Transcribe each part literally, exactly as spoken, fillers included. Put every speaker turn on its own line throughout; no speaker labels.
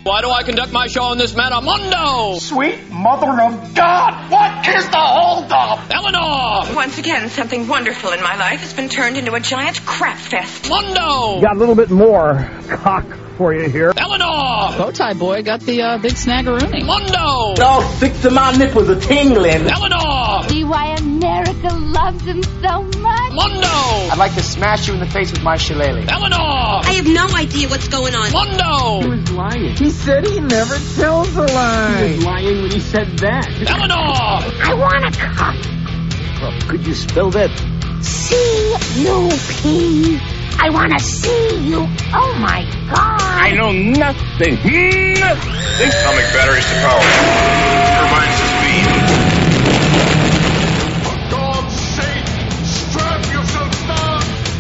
Why do I conduct my show on this Metamundo?
Sweet mother of God, what is the holdup?
Eleanor!
Once again, something wonderful in my life has been turned into a giant crap fest.
Mundo!
Got a little bit more cock for you here.
Eleanor!
Bowtie boy got the uh, big snaggeroonie.
Mundo!
All six of my nipples are tingling.
Eleanor!
See why America loves him so much?
Mundo!
I'd like to smash you in the face with my shillelagh.
Eleanor!
I have no idea what's going on.
Mundo!
He was lying. He said he never tells a lie. He was lying when he said that.
Eleanor!
I want a cup.
Well, could you spell that?
C U P. I want to see you. Oh, my God.
I know nothing. Nothing.
Atomic batteries to power. Turbines to speed.
For God's sake, strap yourself down.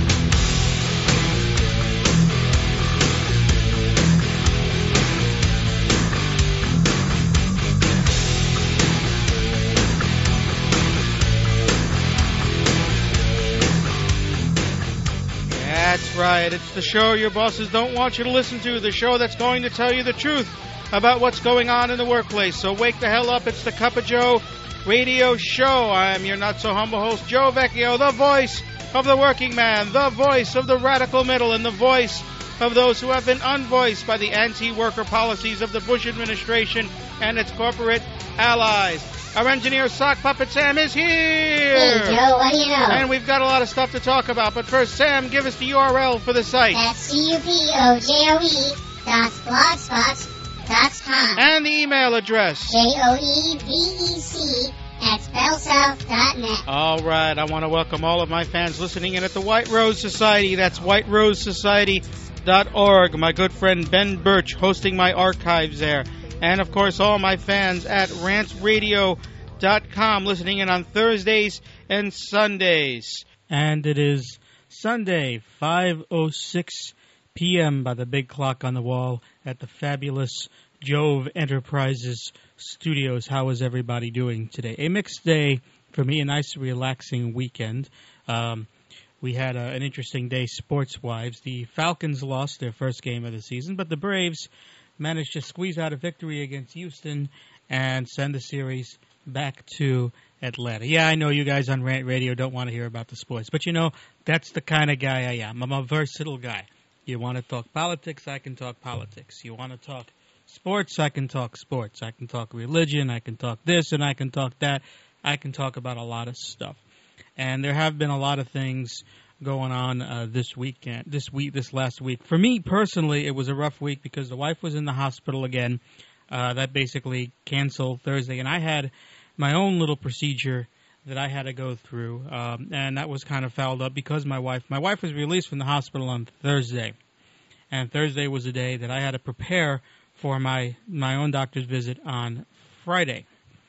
That's right. It's the show your bosses don't want you to listen to, the show that's going to tell you the truth about what's going on in the workplace. So wake the hell up. It's the Cup of Joe radio show. I'm your not-so-humble host, Joe Vecchio, the voice of the working man, the voice of the radical middle, and the voice of those who have been unvoiced by the anti-worker policies of the Bush administration and its corporate allies. Our engineer, Sock Puppet Sam, is here!
Hey, Joe, what do you know?
And we've got a lot of stuff to talk about. But first, Sam, give us the U R L for the site.
That's C U P O J O E dot blogspot dot com.
And the email address.
J O E B E C at bellsouth dot net.
All right, I want to welcome all of my fans listening in at the White Rose Society. That's white rose society dot org. My good friend Ben Birch hosting my archives there. And, of course, all my fans at rants radio dot com listening in on Thursdays and Sundays. And it is Sunday, five oh six p.m. by the big clock on the wall at the fabulous Jove Enterprises studios. How is everybody doing today? A mixed day for me, a nice relaxing weekend. Um, we had uh, an interesting day sports-wise. The Falcons lost their first game of the season, but the Braves managed to squeeze out a victory against Houston and send the series back to Atlanta. Yeah, I know you guys on Rant Radio don't want to hear about the sports, but you know, that's the kind of guy I am. I'm a versatile guy. You want to talk politics, I can talk politics. You want to talk sports, I can talk sports. I can talk religion, I can talk this, and I can talk that. I can talk about a lot of stuff. And there have been a lot of things going on uh, this weekend, this week, this last week. For me personally, it was a rough week because the wife was in the hospital again. Uh, that basically canceled Thursday, and I had my own little procedure that I had to go through, um, and that was kind of fouled up because my wife, my wife was released from the hospital on Thursday, and Thursday was the day that I had to prepare for my my own doctor's visit on Friday,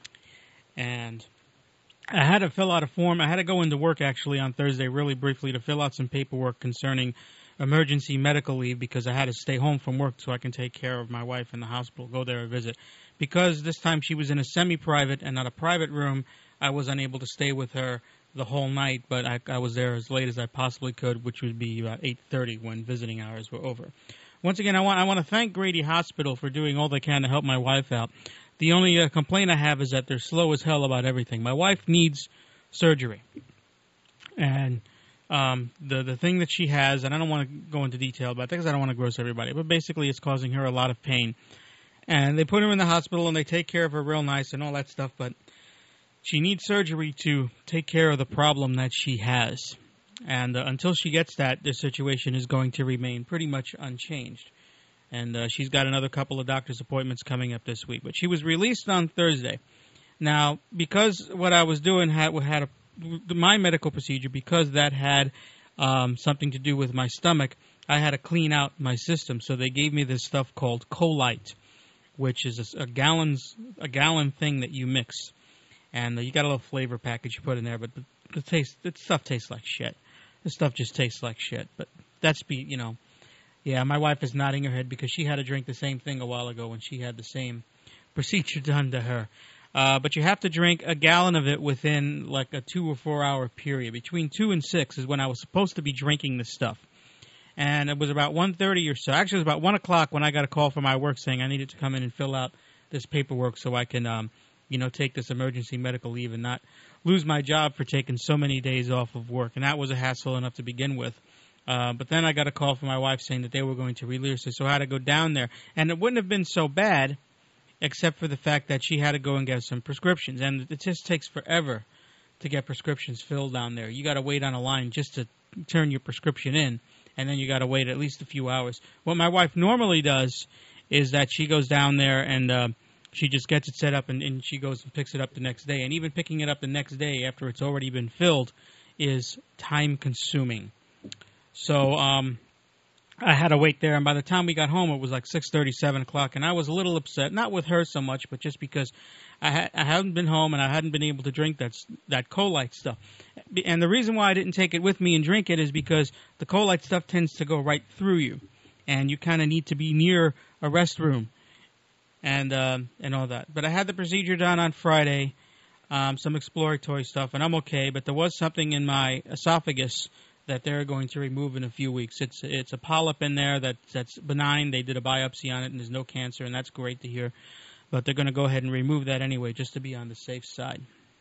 and I had to fill out a form. I had to go into work, actually, on Thursday really briefly to fill out some paperwork concerning emergency medical leave because I had to stay home from work so I can take care of my wife in the hospital, go there and visit. Because this time she was in a semi-private and not a private room, I was unable to stay with her the whole night, but I, I was there as late as I possibly could, which would be about eight thirty when visiting hours were over. Once again, I want, I want to thank Grady Hospital for doing all they can to help my wife out. The only uh, complaint I have is that they're slow as hell about everything. My wife needs surgery. And um, the the thing that she has, and I don't want to go into detail about that because I don't want to gross everybody, but basically it's causing her a lot of pain. And they put her in the hospital and they take care of her real nice and all that stuff, but she needs surgery to take care of the problem that she has. And uh, until she gets that, the situation is going to remain pretty much unchanged. And uh, she's got another couple of doctor's appointments coming up this week. But she was released on Thursday. Now, because what I was doing had had a, my medical procedure, because that had um, something to do with my stomach, I had to clean out my system. So they gave me this stuff called Colite, which is a, a gallon's a gallon thing that you mix, and uh, you got a little flavor package you put in there. But the, the taste, the stuff tastes like shit. This stuff just tastes like shit. But that's be you know. Yeah, my wife is nodding her head because she had to drink the same thing a while ago when she had the same procedure done to her. Uh, but you have to drink a gallon of it within like a two or four hour period. Between two and six is when I was supposed to be drinking this stuff. And it was about one thirty or so. Actually, it was about one o'clock when I got a call from my work saying I needed to come in and fill out this paperwork so I can, um, you know, take this emergency medical leave and not lose my job for taking so many days off of work. And that was a hassle enough to begin with. Uh, but then I got a call from my wife saying that they were going to release her, so I had to go down there. And it wouldn't have been so bad except for the fact that she had to go and get some prescriptions. And it just takes forever to get prescriptions filled down there. You got to wait on a line just to turn your prescription in, and then you got to wait at least a few hours. What my wife normally does is that she goes down there and uh, she just gets it set up, and, and she goes and picks it up the next day. And even picking it up the next day after it's already been filled is time-consuming. So um, I had to wait there, and by the time we got home, it was like six thirty, seven o'clock, and I was a little upset, not with her so much, but just because I, ha- I hadn't been home and I hadn't been able to drink that that Colite stuff. And the reason why I didn't take it with me and drink it is because the Colite stuff tends to go right through you, and you kind of need to be near a restroom and um, and all that. But I had the procedure done on Friday, um, some exploratory stuff, and I'm okay, but there was something in my esophagus that they're going to remove in a few weeks. It's it's a polyp in there that, that's benign. They did a biopsy on it, and there's no cancer, and that's great to hear. But they're going to go ahead and remove that anyway, just to be on the safe side.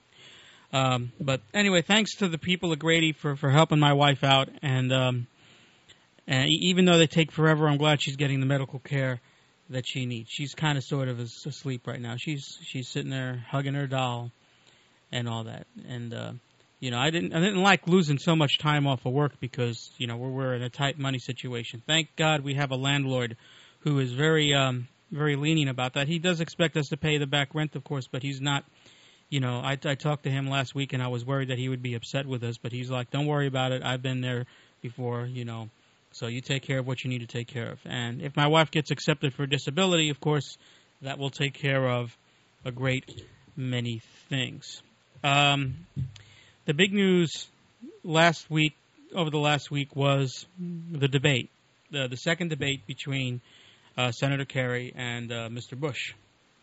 Um, but anyway, thanks to the people of Grady for, for helping my wife out. And, um, and even though they take forever, I'm glad she's getting the medical care that she needs. She's kind of sort of asleep right now. She's she's sitting there hugging her doll and all that. And uh, you know, I didn't I didn't like losing so much time off of work because you know we're we're in a tight money situation. Thank God we have a landlord who is very um, very lenient about that. He does expect us to pay the back rent, of course, but he's not. You know, I, I talked to him last week, and I was worried that he would be upset with us. But he's like, "Don't worry about it. I've been there before, you know. So you take care of what you need to take care of. And if my wife gets accepted for disability, of course, that will take care of a great many things." Um, the big news last week, over the last week, was the debate, the the second debate between uh, Senator Kerry and uh, Mister Bush.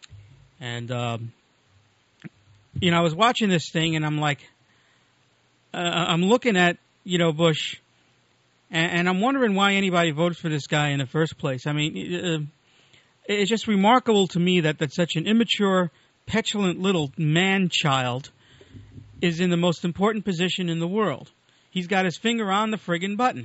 And um, you know, I was watching this thing, and I'm like, uh, I'm looking at, you know, Bush, and, and I'm wondering why anybody votes for this guy in the first place. I mean, uh, it's just remarkable to me that, that such an immature, petulant little man-child is in the most important position in the world. He's got his finger on the friggin' button.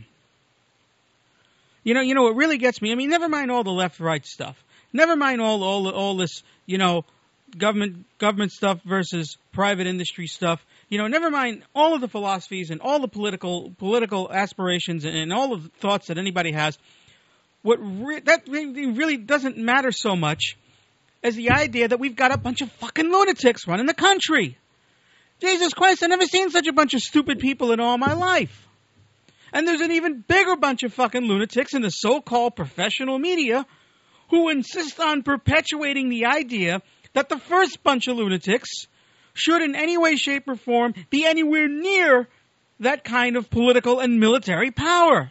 You know, you know, what really gets me, I mean, never mind all the left-right stuff. Never mind all, all, all this, you know, government government stuff versus private industry stuff. You know, never mind all of the philosophies and all the political political aspirations and, and all of the thoughts that anybody has. What re- that really doesn't matter so much as the idea that we've got a bunch of fucking lunatics running the country. Jesus Christ, I've never seen such a bunch of stupid people in all my life. And there's an even bigger bunch of fucking lunatics in the so-called professional media who insist on perpetuating the idea that the first bunch of lunatics should in any way, shape, or form be anywhere near that kind of political and military power.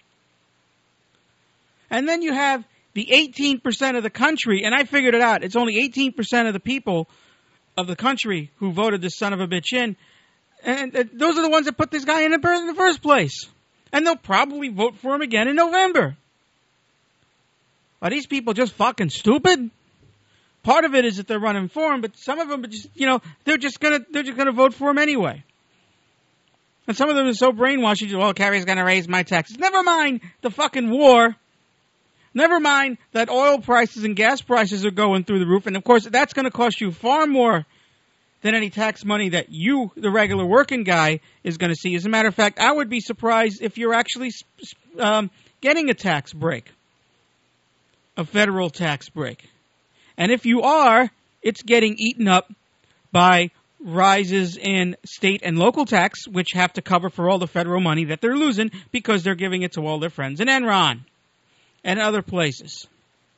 And then you have the eighteen percent of the country, and I figured it out, it's only eighteen percent of the people of the country who voted this son of a bitch in, and, and those are the ones that put this guy in the, in the first place. And they'll probably vote for him again in November. Are these people just fucking stupid? Part of it is that they're running for him, but some of them are just, you know, they're just gonna they're just gonna vote for him anyway. And some of them are so brainwashed. Well, Kerry's gonna raise my taxes. Never mind the fucking war. Never mind that oil prices and gas prices are going through the roof, and of course that's going to cost you far more than any tax money that you, the regular working guy, is going to see. As a matter of fact, I would be surprised if you're actually um, getting a tax break, a federal tax break. And if you are, it's getting eaten up by rises in state and local tax, which have to cover for all the federal money that they're losing because they're giving it to all their friends in Enron and other places.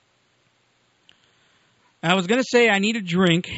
I was going to say I need a drink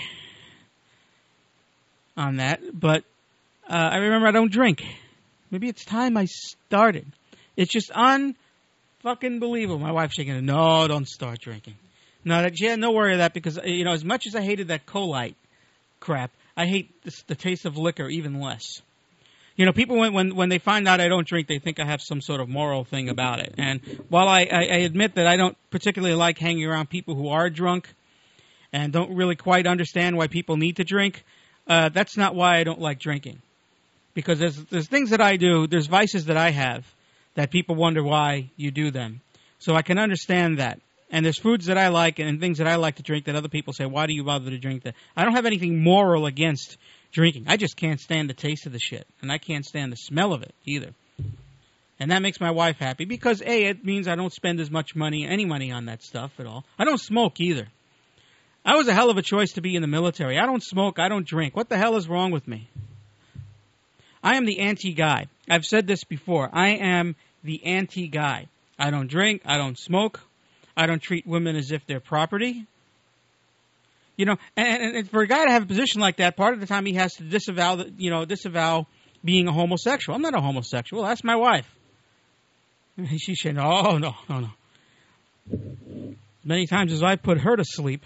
on that, but uh, I remember I don't drink. Maybe it's time I started. It's just un-fucking believable. My wife's shaking it. No, don't start drinking. No, that, yeah, no worry of that because, you know, as much as I hated that Colite crap, I hate this, the taste of liquor even less. You know, people, when, when, when they find out I don't drink, they think I have some sort of moral thing about it. And while I, I, I admit that I don't particularly like hanging around people who are drunk and don't really quite understand why people need to drink, uh, that's not why I don't like drinking. Because there's, there's things that I do, there's vices that I have that people wonder why you do them. So I can understand that. And there's foods that I like and things that I like to drink that other people say, why do you bother to drink that? I don't have anything moral against drinking. I just can't stand the taste of the shit. And I can't stand the smell of it either. And that makes my wife happy because, A, it means I don't spend as much money, any money on that stuff at all. I don't smoke either. I was a hell of a choice to be in the military. I don't smoke. I don't drink. What the hell is wrong with me? I am the anti-guy. I've said this before. I am the anti-guy. I don't drink. I don't smoke. I don't treat women as if they're property. You know, and, and for a guy to have a position like that, part of the time he has to disavow, the, you know, disavow being a homosexual. I'm not a homosexual. That's my wife. She said, no, no, no, no. Many times as I put her to sleep,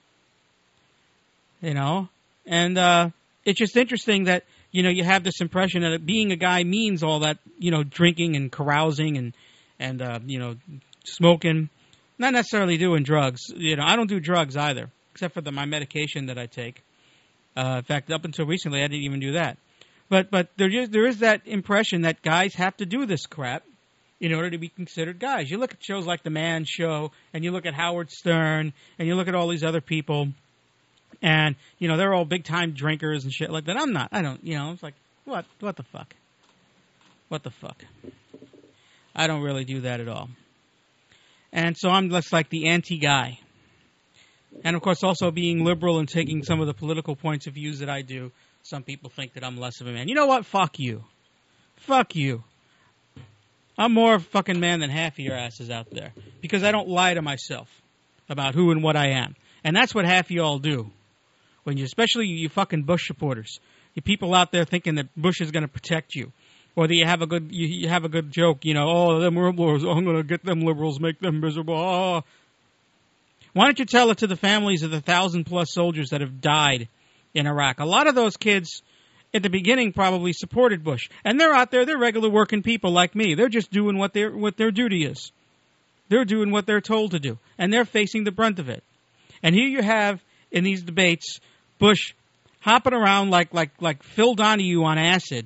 you know, and uh, it's just interesting that, you know, you have this impression that being a guy means all that, you know, drinking and carousing and, and uh, you know, smoking. Not necessarily doing drugs. You know, I don't do drugs either, except for the, my medication that I take. Uh, in fact, up until recently, I didn't even do that. But but there is, there is that impression that guys have to do this crap in order to be considered guys. You look at shows like The Man Show, and you look at Howard Stern, and you look at all these other people, and, you know, they're all big-time drinkers and shit like that. I'm not. I don't, you know, it's like, what? What the fuck? What the fuck? I don't really do that at all. And so I'm less like the anti-guy. And, of course, also being liberal and taking some of the political points of views that I do, some people think that I'm less of a man. You know what? Fuck you. Fuck you. I'm more of a fucking man than half of your asses out there. Because I don't lie to myself about who and what I am. And that's what half of y'all do. When you, especially you fucking Bush supporters. You people out there thinking that Bush is going to protect you. Or that you have a good you, you have a good joke, you know, oh, them liberals, I'm going to get them liberals, make them miserable. Oh. Why don't you tell it to the families of the thousand-plus soldiers that have died in Iraq? A lot of those kids, at the beginning, probably supported Bush. And they're out there, they're regular working people like me. They're just doing what their what their duty is. They're doing what they're told to do. And they're facing the brunt of it. And here you have, in these debates, Bush hopping around like like like Phil Donahue on acid.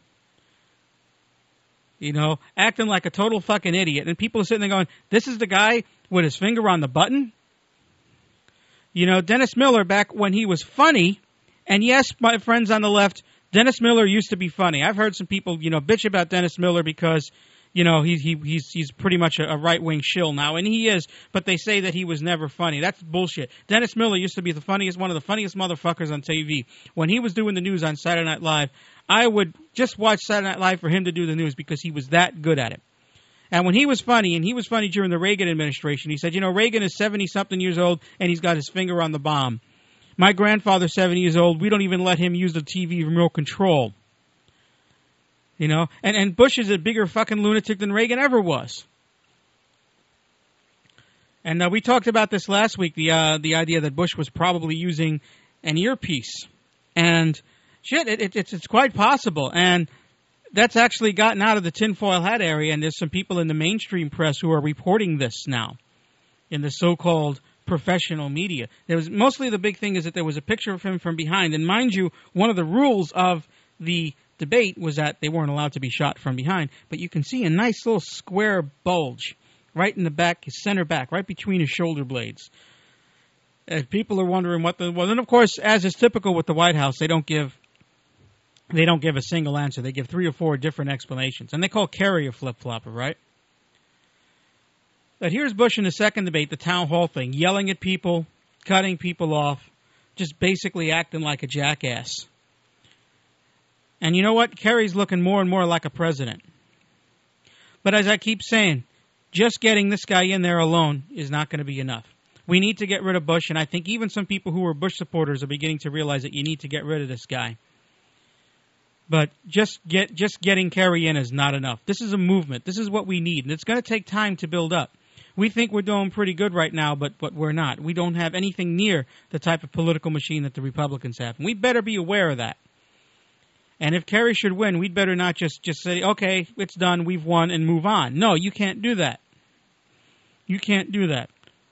You know, acting like a total fucking idiot. And people are sitting there going, this is the guy with his finger on the button? You know, Dennis Miller, back when he was funny, and yes, my friends on the left, Dennis Miller used to be funny. I've heard some people, you know, bitch about Dennis Miller because, you know, he, he, he's he's pretty much a, a right-wing shill now, and he is, but they say that he was never funny. That's bullshit. Dennis Miller used to be the funniest, one of the funniest motherfuckers on T V. When he was doing the news on Saturday Night Live, I would just watch Saturday Night Live for him to do the news because he was that good at it. And when he was funny, and he was funny during the Reagan administration, he said, you know, Reagan is seventy-something years old, and he's got his finger on the bomb. My grandfather's seventy years old. We don't even let him use the T V remote control. You know? And, and Bush is a bigger fucking lunatic than Reagan ever was. And uh, we talked about this last week, the uh, the idea that Bush was probably using an earpiece. And shit, it, it, it's, it's quite possible. And that's actually gotten out of the tinfoil hat area, and there's some people in the mainstream press who are reporting this now in the so-called professional media. There was mostly the big thing is that there was a picture of him from behind. And mind you, one of the rules of the debate was that they weren't allowed to be shot from behind. But you can see a nice little square bulge right in the back, his center back, right between his shoulder blades. And people are wondering what the... Well, then, of course, as is typical with the White House, they don't give... They don't give a single answer. They give three or four different explanations. And they call Kerry a flip-flopper, right? But here's Bush in the second debate, the town hall thing, yelling at people, cutting people off, just basically acting like a jackass. And you know what? Kerry's looking more and more like a president. But as I keep saying, just getting this guy in there alone is not going to be enough. We need to get rid of Bush, and I think even some people who were Bush supporters are beginning to realize that you need to get rid of this guy. But just get just getting Kerry in is not enough. This is a movement. This is what we need, and it's going to take time to build up. We think we're doing pretty good right now, but, but we're not. We don't have anything near the type of political machine that the Republicans have, and we better be aware of that. And if Kerry should win, we'd better not just, just say, okay, it's done, we've won, and move on. No, you can't do that. You can't do that.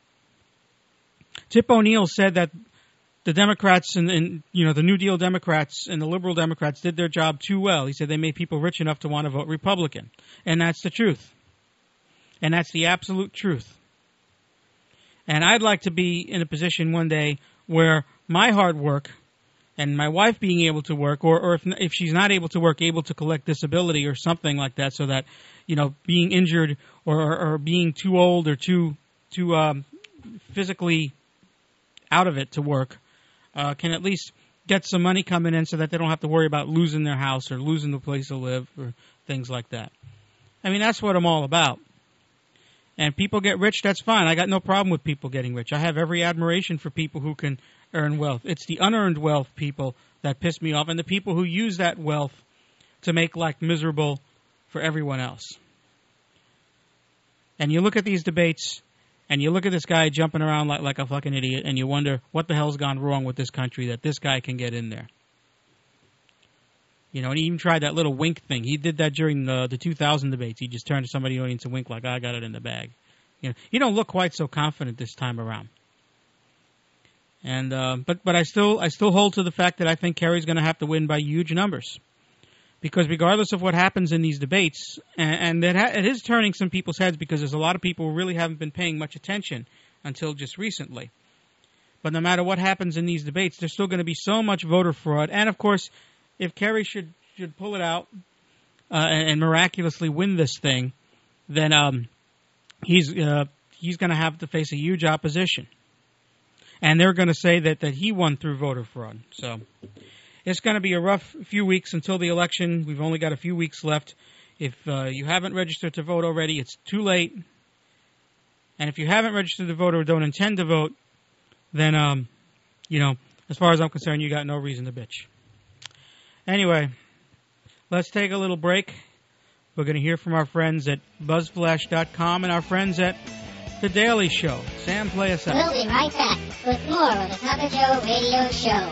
Tip O'Neill said that the Democrats and, and, you know, the New Deal Democrats and the liberal Democrats did their job too well. He said they made people rich enough to want to vote Republican. And that's the truth. And that's the absolute truth. And I'd like to be in a position one day where my hard work and my wife being able to work, or, or if, if she's not able to work, able to collect disability or something like that, so that, you know, being injured or, or, or being too old or too, too um, physically out of it to work, uh, can at least get some money coming in so that they don't have to worry about losing their house or losing the place to live or things like that. I mean, that's what I'm all about. And people get rich, that's fine. I got no problem with people getting rich. I have every admiration for people who can earn wealth. It's the unearned wealth people that piss me off, and the people who use that wealth to make life miserable for everyone else. And you look at these debates, and you look at this guy jumping around like, like a fucking idiot, and you wonder what the hell's gone wrong with this country that this guy can get in there. You know, and he even tried that little wink thing. He did that during the the two thousand debates. He just turned to somebody in the audience and winked like, I got it in the bag. You know, you don't look quite so confident this time around. And uh, but but I still I still hold to the fact that I think Kerry's going to have to win by huge numbers, because regardless of what happens in these debates, and, and that ha- it is turning some people's heads, because there's a lot of people who really haven't been paying much attention until just recently. But no matter what happens in these debates, there's still going to be so much voter fraud, and of course, if Kerry should, should pull it out uh, and, and miraculously win this thing, then um, he's uh, he's going to have to face a huge opposition. And they're going to say that, that he won through voter fraud. So it's going to be a rough few weeks until the election. We've only got a few weeks left. If uh, you haven't registered to vote already, it's too late. And if you haven't registered to vote or don't intend to vote, then, um, you know, as far as I'm concerned, you got no reason to bitch. Anyway, let's take a little break. We're going to hear from our friends at Buzz Flash dot com and our friends at The Daily Show. Sam, play us out.
We'll be right back with more of the Tucker Joe Radio Show.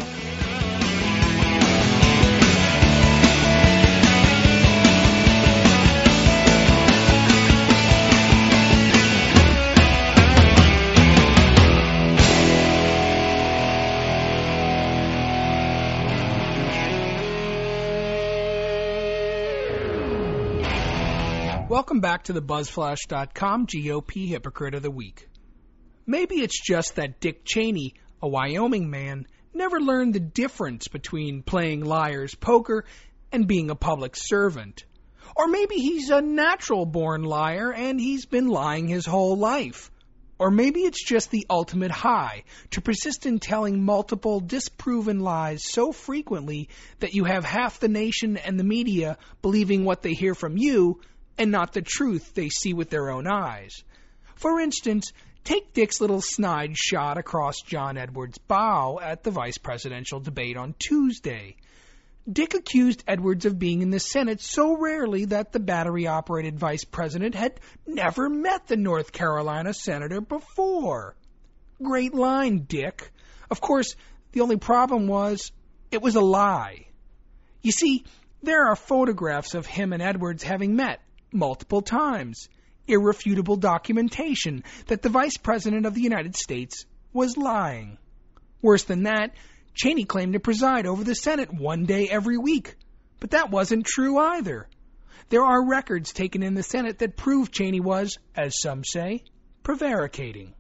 Welcome back to the Buzz Flash dot com G O P Hypocrite of the Week. Maybe it's just that Dick Cheney, a Wyoming man, never learned the difference between playing liar's poker and being a public servant. Or maybe he's a natural-born liar and he's been lying his whole life. Or maybe it's just the ultimate high to persist in telling multiple disproven lies so frequently that you have half the nation and the media believing what they hear from you and not the truth they see with their own eyes. For instance, take Dick's little snide shot across John Edwards' bow at the vice presidential debate on Tuesday. Dick accused Edwards of being in the Senate so rarely that the battery-operated vice president had never met the North Carolina senator before. Great line, Dick. Of course, the only problem was, it was a lie. You see, there are photographs of him and Edwards having met multiple times. Irrefutable documentation that the Vice President of the United States was lying. Worse than that, Cheney claimed to preside over the Senate one day every week. But that wasn't true either. There are records taken in the Senate that prove Cheney was, as some say, prevaricating.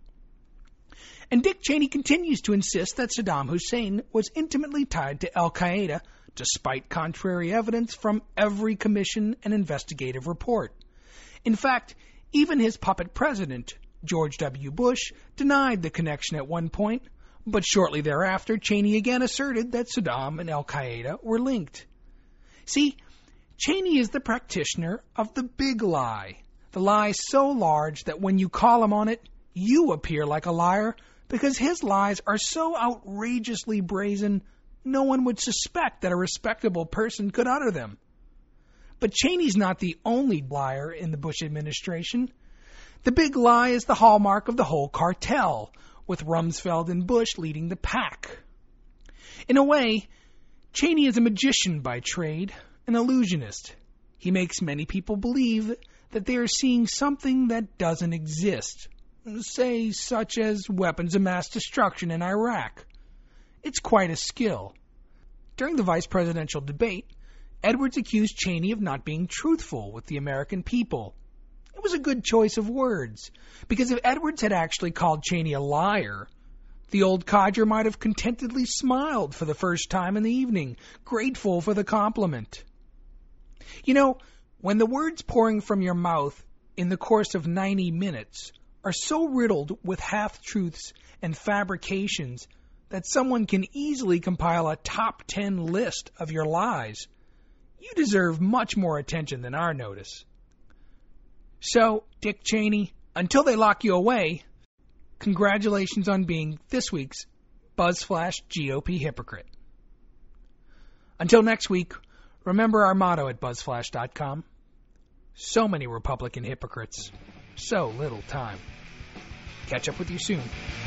And Dick Cheney continues to insist that Saddam Hussein was intimately tied to Al-Qaeda, despite contrary evidence from every commission and investigative report. In fact, even his puppet president, George W. Bush, denied the connection at one point, but shortly thereafter, Cheney again asserted that Saddam and Al-Qaeda were linked. See, Cheney is the practitioner of the big lie, the lie so large that when you call him on it, you appear like a liar, because his lies are so outrageously brazen, no one would suspect that a respectable person could utter them. But Cheney's not the only liar in the Bush administration. The big lie is the hallmark of the whole cartel, with Rumsfeld and Bush leading the pack. In a way, Cheney is a magician by trade, an illusionist. He makes many people believe that they are seeing something that doesn't exist, say, such as weapons of mass destruction in Iraq. It's quite a skill. During the vice presidential debate, Edwards accused Cheney of not being truthful with the American people. It was a good choice of words, because if Edwards had actually called Cheney a liar, the old codger might have contentedly smiled for the first time in the evening, grateful for the compliment. You know, when the words pouring from your mouth in the course of ninety minutes are so riddled with half-truths and fabrications that someone can easily compile a top ten list of your lies, you deserve much more attention than our notice. So, Dick Cheney, until they lock you away, congratulations on being this week's BuzzFlash G O P hypocrite. Until next week, remember our motto at buzz flash dot com. So many Republican hypocrites, so little time. Catch up with you soon.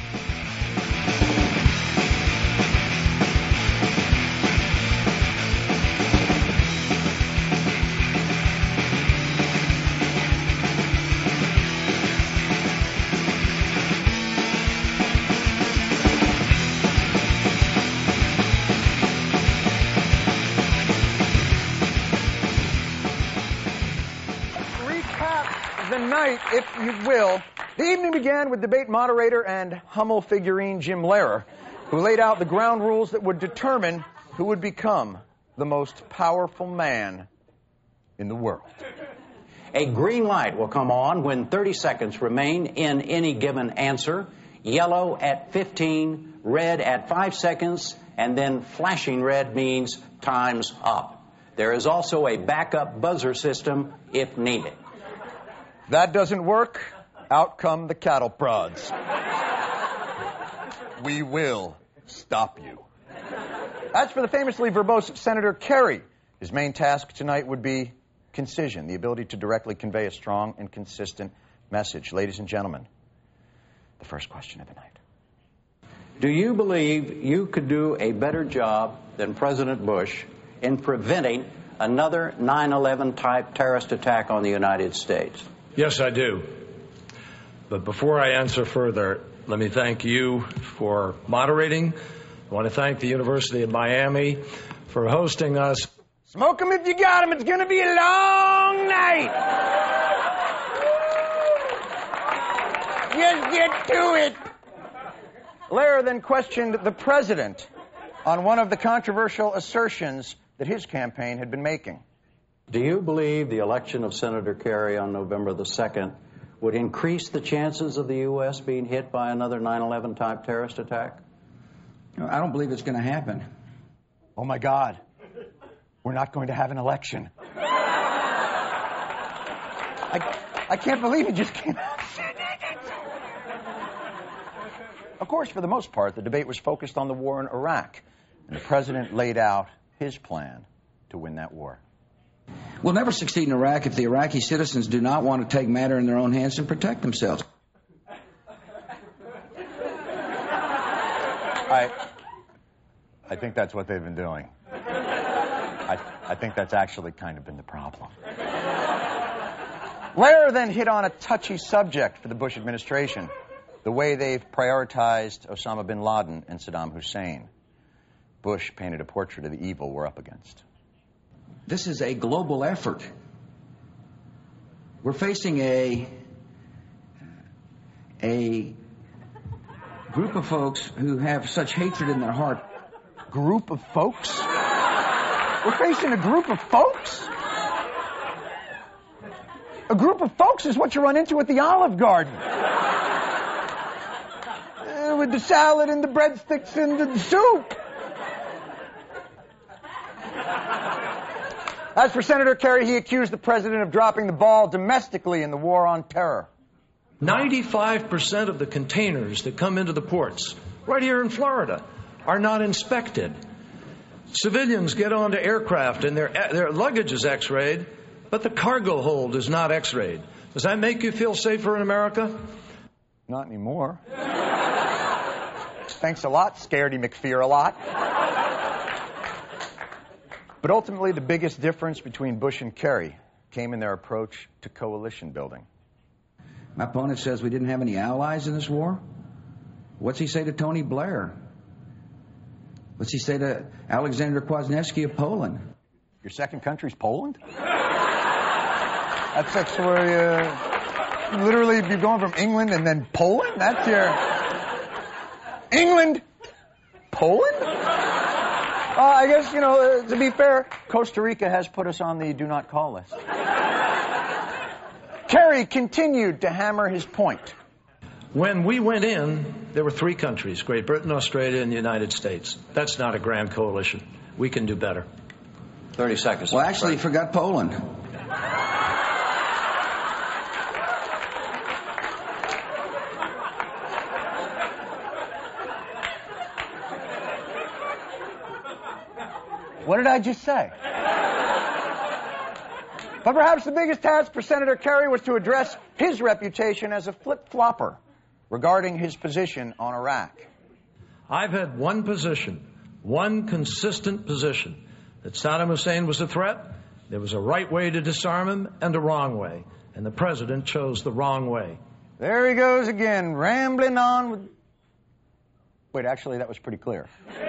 Night, if you will. The evening began with debate moderator and Hummel figurine Jim Lehrer, who laid out the ground rules that would determine who would become the most powerful man in the world.
A green light will come on when thirty seconds remain in any given answer. Yellow at fifteen, red at five seconds, and then flashing red means time's up. There is also a backup buzzer system if needed.
That doesn't work, out come the cattle prods. We will stop you. As for the famously verbose Senator Kerry, his main task tonight would be concision, the ability to directly convey a strong and consistent message. Ladies and gentlemen, the first question of the night.
Do you believe you could do a better job than President Bush in preventing another nine eleven type terrorist attack on the United States?
Yes, I do. But before I answer further, let me thank you for moderating. I want to thank the University of Miami for hosting us.
Smoke 'em if you got 'em. It's going to be a long night. Just get to it. Lehrer then questioned the president on one of the controversial assertions that his campaign had been making.
Do you believe the election of Senator Kerry on November the second would increase the chances of the U S being hit by another nine eleven type terrorist attack?
I don't believe it's going to happen.
Oh, my God. We're not going to have an election. I, I can't believe it just came out. Of course, for the most part, the debate was focused on the war in Iraq, and the president laid out his plan to win that war.
We'll never succeed in Iraq if the Iraqi citizens do not want to take matter in their own hands and protect themselves.
I, I think that's what they've been doing. I, I think that's actually kind of been the problem. Lehrer then hit on a touchy subject for the Bush administration, the way they've prioritized Osama bin Laden and Saddam Hussein. Bush painted a portrait of the evil we're up against.
This is a global effort. We're facing a a group of folks who have such hatred in their heart.
Group of folks? We're facing a group of folks? A group of folks is what you run into at the Olive Garden. Uh, with the salad and the breadsticks and the soup. As for Senator Kerry, he accused the president of dropping the ball domestically in the war on terror.
ninety-five percent of the containers that come into the ports, right here in Florida, are not inspected. Civilians get onto aircraft and their, their luggage is x-rayed, but the cargo hold is not x-rayed. Does that make you feel safer in America?
Not anymore. Thanks a lot, Scaredy McFear a lot. But ultimately, the biggest difference between Bush and Kerry came in their approach to coalition building.
My opponent says we didn't have any allies in this war. What's he say to Tony Blair? What's he say to Alexander Kwasniewski of Poland?
Your second country's Poland? That's, that's where you literally be going from England and then Poland? That's your... England? Poland? Uh, I guess, you know, uh, to be fair, Costa Rica has put us on the do not call list. Kerry continued to hammer his point.
When we went in, there were three countries, Great Britain, Australia, and the United States. That's not a grand coalition. We can do better.
thirty seconds.
Well, actually, you forgot Poland.
What did I just say? But perhaps the biggest task for Senator Kerry was to address his reputation as a flip-flopper regarding his position on Iraq.
I've had one position, one consistent position, that Saddam Hussein was a threat, there was a right way to disarm him and a wrong way, and the president chose the wrong way.
There he goes again, rambling on with... Wait, actually, that was pretty clear.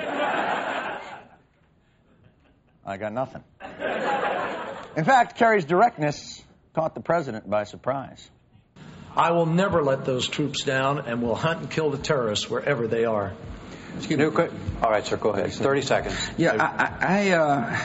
I got nothing. In fact, Kerry's directness caught the president by surprise.
I will never let those troops down, and will hunt and kill the terrorists wherever they are.
Excuse me. All right, sir, go ahead. thirty seconds.
Yeah, I... I, I uh...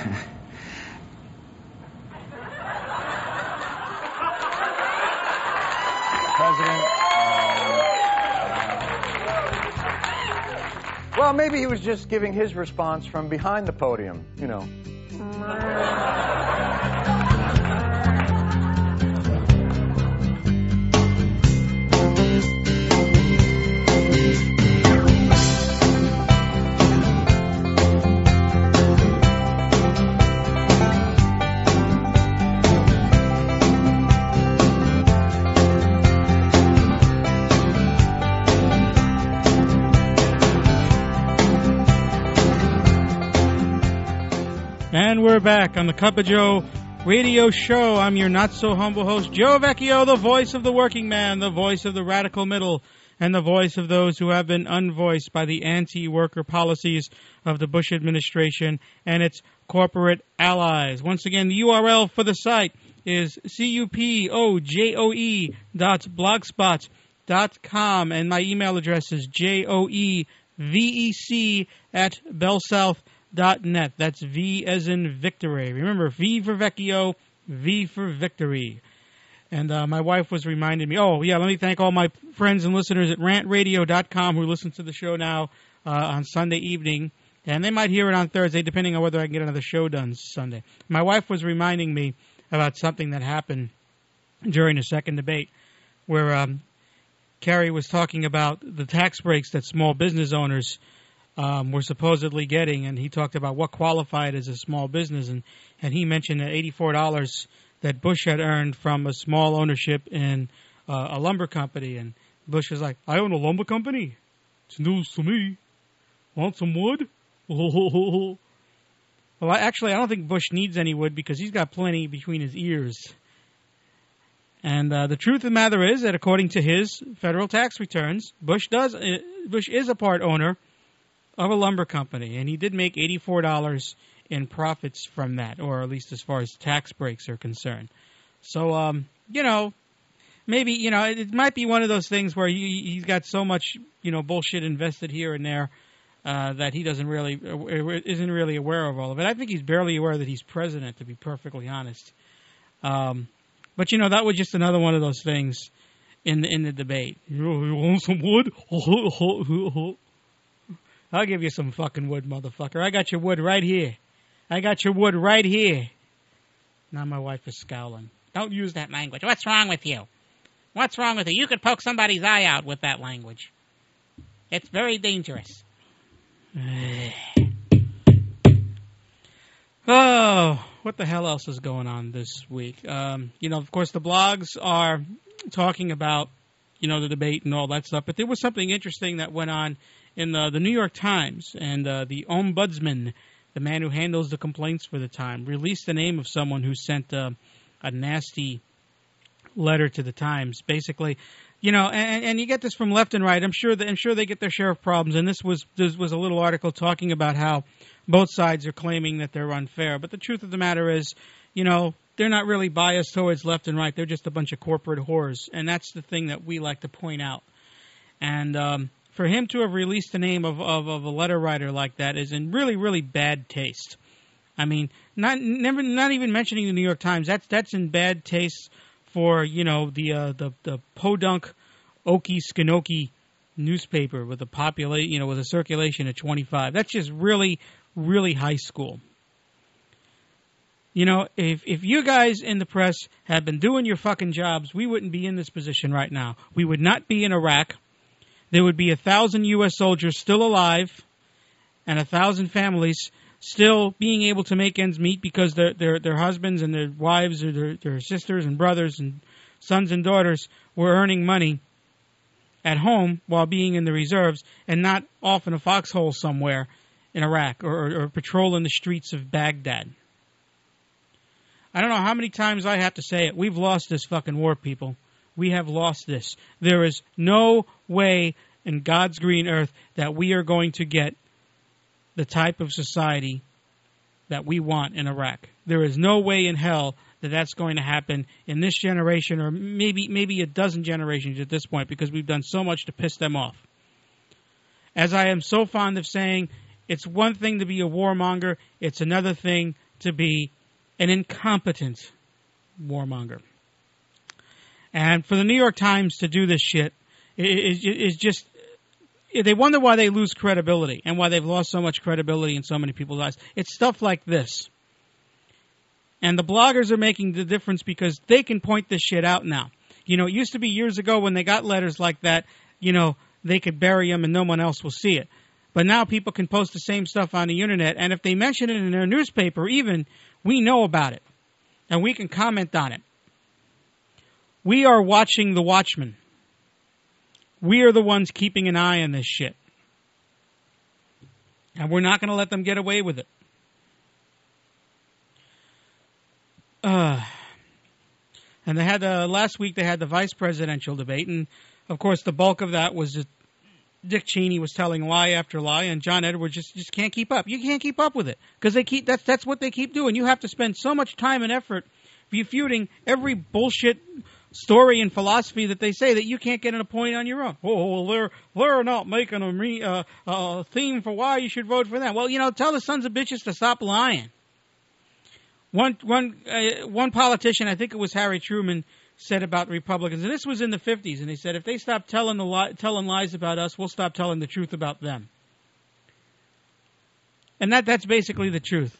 President... Um, well, maybe he was just giving his response from behind the podium, you know.
And we're back on the Cup of Joe radio show. I'm your not-so-humble host, Joe Vecchio, the voice of the working man, the voice of the radical middle, and the voice of those who have been unvoiced by the anti-worker policies of the Bush administration and its corporate allies. Once again, the U R L for the site is cupojoe dot blogspot dot com, and my email address is joevec at bellsouth dot net. That's V as in victory. Remember, V for Vecchio, V for victory. And uh, my wife was reminding me, oh, yeah, let me thank all my friends and listeners at rant radio dot com who listen to the show now uh, on Sunday evening. And they might hear it on Thursday, depending on whether I can get another show done Sunday. My wife was reminding me about something that happened during the second debate where um, Kerry was talking about the tax breaks that small business owners Um, were supposedly getting, and he talked about what qualified as a small business, and, and he mentioned that eighty-four dollars that Bush had earned from a small ownership in uh, a lumber company, and Bush was like, I own a lumber company? It's news to me. Want some wood? Well, I, actually, I don't think Bush needs any wood because he's got plenty between his ears. And uh, the truth of the matter is that according to his federal tax returns, Bush does uh, Bush is a part owner of a lumber company, and he did make eighty-four dollars in profits from that, or at least as far as tax breaks are concerned. So, um, you know, maybe, you know, it, it might be one of those things where he, he's got so much, you know, bullshit invested here and there uh, that he doesn't really, uh, isn't really aware of all of it. I think he's barely aware that he's president, to be perfectly honest. Um, but, you know, that was just another one of those things in the, in the debate. You want some wood? I'll give you some fucking wood, motherfucker. I got your wood right here. I got your wood right here. Now my wife is scowling. Don't use that language. What's wrong with you? What's wrong with you? You could poke somebody's eye out with that language. It's very dangerous. Oh, what the hell else is going on this week? Um, you know, of course, the blogs are talking about, you know, the debate and all that stuff, but there was something interesting that went on in the, the New York Times, and uh, the ombudsman the man who handles the complaints for the Time, released the name of someone who sent uh, a nasty letter to the Times. Basically, you know, and, and you get this from left and right. I'm sure that I'm sure they get their share of problems. And this was this was a little article talking about how both sides are claiming that they're unfair. But the truth of the matter is, you know, they're not really biased towards left and right. They're just a bunch of corporate whores. And that's the thing that we like to point out. And um, for him to have released the name of, of, of a letter writer like that is in really, really bad taste. I mean, not never, not even mentioning the New York Times. That's that's in bad taste for, you know, the uh, the the podunk Okie Skinokie newspaper with a populate, you know, with a circulation of twenty-five. That's just really, really high school. You know, if if you guys in the press had been doing your fucking jobs, we wouldn't be in this position right now. We would not be in Iraq. There would be a thousand U S soldiers still alive, and a thousand families still being able to make ends meet because their their their husbands and their wives or their, their sisters and brothers and sons and daughters were earning money at home while being in the reserves and not off in a foxhole somewhere in Iraq or, or, or patrolling the streets of Baghdad. I don't know how many times I have to say it. We've lost this fucking war, people. We have lost this. There is no way in God's green earth that we are going to get the type of society that we want in Iraq. There is no way in hell that that's going to happen in this generation or maybe maybe a dozen generations at this point because we've done so much to piss them off. As I am so fond of saying, it's one thing to be a warmonger. It's another thing to be an incompetent warmonger. And for the New York Times to do this shit is, is just, they wonder why they lose credibility and why they've lost so much credibility in so many people's eyes. It's stuff like this. And the bloggers are making the difference because they can point this shit out now. You know, it used to be years ago when they got letters like that, you know, they could bury them and no one else will see it. But now people can post the same stuff on the internet, and if they mention it in their newspaper even, we know about it. And we can comment on it. We are watching the Watchmen. We are the ones keeping an eye on this shit. And we're not going to let them get away with it. Uh, and they had uh, last week they had the vice presidential debate, and of course the bulk of that was that Dick Cheney was telling lie after lie, and John Edwards just, just can't keep up. You can't keep up with it because they keep that's that's what they keep doing. You have to spend so much time and effort refuting every bullshit story and philosophy that they say that you can't get in a point on your own. Oh, well, they're they're not making a re, uh, uh, theme for why you should vote for them. Well, you know, tell the sons of bitches to stop lying. One one uh, one politician, I think it was Harry Truman, said about Republicans, and this was in the fifties, and he said, if they stop telling the li- telling lies about us, we'll stop telling the truth about them. And that that's basically the truth.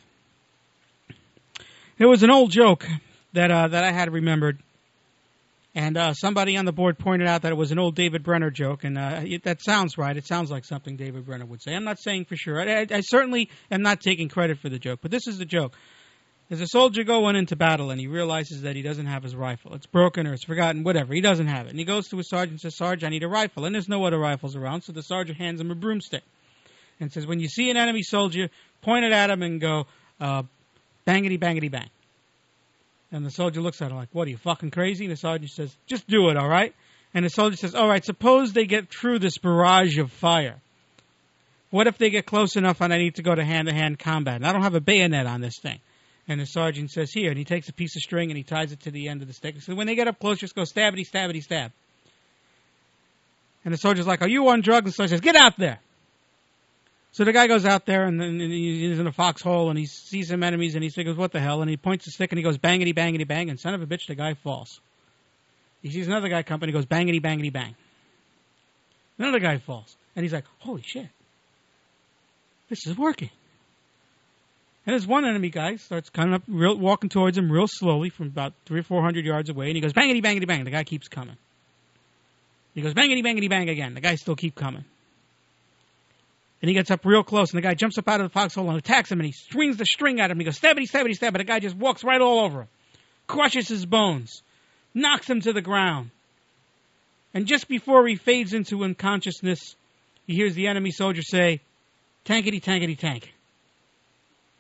There was an old joke that uh, that I had remembered, and uh, somebody on the board pointed out that it was an old David Brenner joke, and uh, it, that sounds right. It sounds like something David Brenner would say. I'm not saying for sure. I, I, I certainly am not taking credit for the joke, but this is the joke. There's a soldier going into battle, and he realizes that he doesn't have his rifle. It's broken or it's forgotten, whatever. He doesn't have it. And he goes to his sergeant and says, Sarge, I need a rifle. And there's no other rifles around, so the sergeant hands him a broomstick and says, when you see an enemy soldier, point it at him and go, uh, bangity, bangity, bang. And the soldier looks at him like, what, are you fucking crazy? And the sergeant says, just do it, all right? And the soldier says, all right, suppose they get through this barrage of fire. What if they get close enough and I need to go to hand-to-hand combat? And I don't have a bayonet on this thing. And the sergeant says, here, and he takes a piece of string and he ties it to the end of the stick. So when they get up close, just go stabbity, stabbity, stab. And the soldier's like, are you on drugs? And the sergeant says, get out there. So the guy goes out there, and then he's in a foxhole, and he sees some enemies, and he goes, what the hell? And he points the stick, and he goes, bangity, bangity, bang, and son of a bitch, the guy falls. He sees another guy come, and he goes, bangity, bangity, bang. Another guy falls. And he's like, holy shit. This is working. And there's one enemy guy starts coming up, real, walking towards him real slowly from about three or four hundred yards away, and he goes, bangity, bangity, bang. The guy keeps coming. He goes, bangity, bangity, bang again. The guy still keeps coming. And he gets up real close, and the guy jumps up out of the foxhole and attacks him, and he swings the string at him. He goes, stabbity, stabbity, stab, but the guy just walks right all over him, crushes his bones, knocks him to the ground. And just before he fades into unconsciousness, he hears the enemy soldier say, tankety, tankety, tank.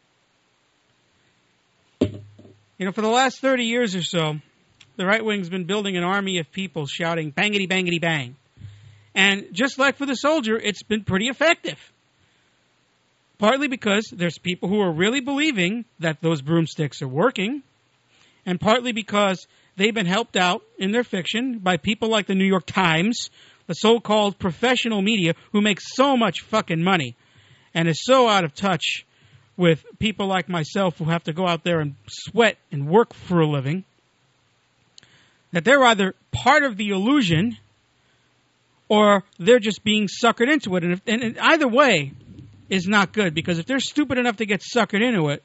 You know, for the last thirty years or so, the right wing's been building an army of people shouting bangity, bangity, bang. And just like for the soldier, it's been pretty effective. Partly because there's people who are really believing that those broomsticks are working, and partly because they've been helped out in their fiction by people like the New York Times, the so-called professional media who makes so much fucking money and is so out of touch with people like myself who have to go out there and sweat and work for a living, that they're either part of the illusion or they're just being suckered into it. And, if, and, and either way is not good, because if they're stupid enough to get suckered into it,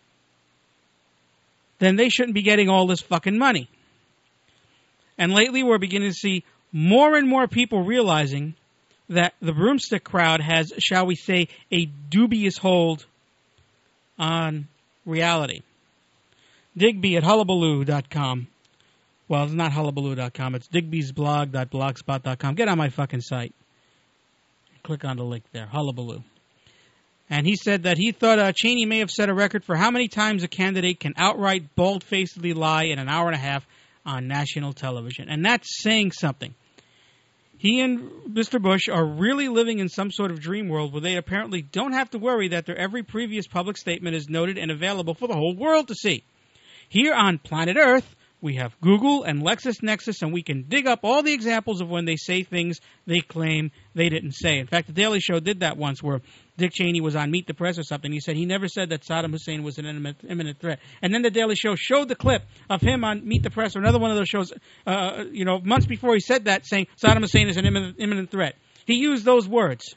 then they shouldn't be getting all this fucking money. And lately we're beginning to see more and more people realizing that the broomstick crowd has, shall we say, a dubious hold on reality. Digby at hullabaloo dot com. Well, it's not hullabaloo dot com. It's digby'sblog dot blogspot dot com. Get on my fucking site. Click on the link there. Hullabaloo. And he said that he thought uh, Cheney may have set a record for how many times a candidate can outright bald-facedly lie in an hour and a half on national television. And that's saying something. He and Mister Bush are really living in some sort of dream world where they apparently don't have to worry that their every previous public statement is noted and available for the whole world to see. Here on planet Earth, we have Google and LexisNexis, and we can dig up all the examples of when they say things they claim they didn't say. In fact, The Daily Show did that once where Dick Cheney was on Meet the Press or something. He said he never said that Saddam Hussein was an imminent, imminent threat. And then The Daily Show showed the clip of him on Meet the Press or another one of those shows, uh, you know, months before he said that, saying Saddam Hussein is an imminent, imminent threat. He used those words.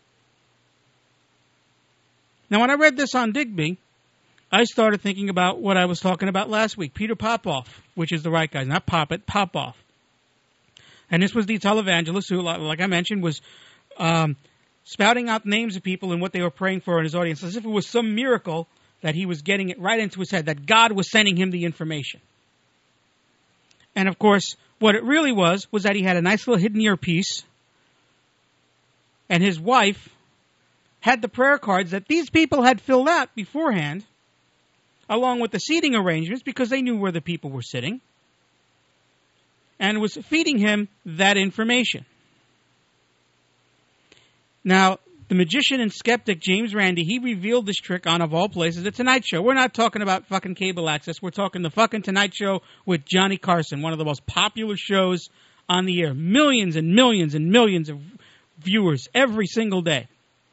Now, when I read this on Digby, I started thinking about what I was talking about last week, Peter Popoff, which is the right guy, not Poppet, Popoff. And this was the televangelist who, like I mentioned, was um, spouting out names of people and what they were praying for in his audience, as if it was some miracle that he was getting it right into his head, that God was sending him the information. And, of course, what it really was, was that he had a nice little hidden earpiece, and his wife had the prayer cards that these people had filled out beforehand, along with the seating arrangements, because they knew where the people were sitting, and was feeding him that information. Now, the magician and skeptic James Randi, he revealed this trick on, of all places, The Tonight Show. We're not talking about fucking cable access. We're talking the fucking Tonight Show with Johnny Carson, one of the most popular shows on the air. Millions and millions and millions of viewers every single day.